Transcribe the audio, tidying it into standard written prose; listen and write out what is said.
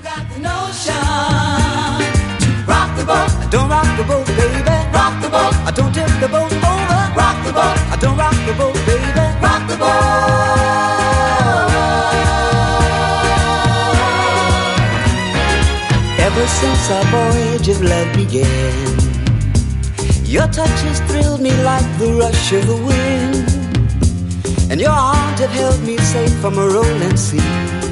got the notion to rock the boat. Don't rock the boat, baby. Rock the boat. Don't tip the boat over. Rock the boat. Don't rock the boat, baby. Rock the boat. Ever since our voyage of love began, your touch has thrilled me like the rush of the wind, and your arms have held me safe from a rolling sea.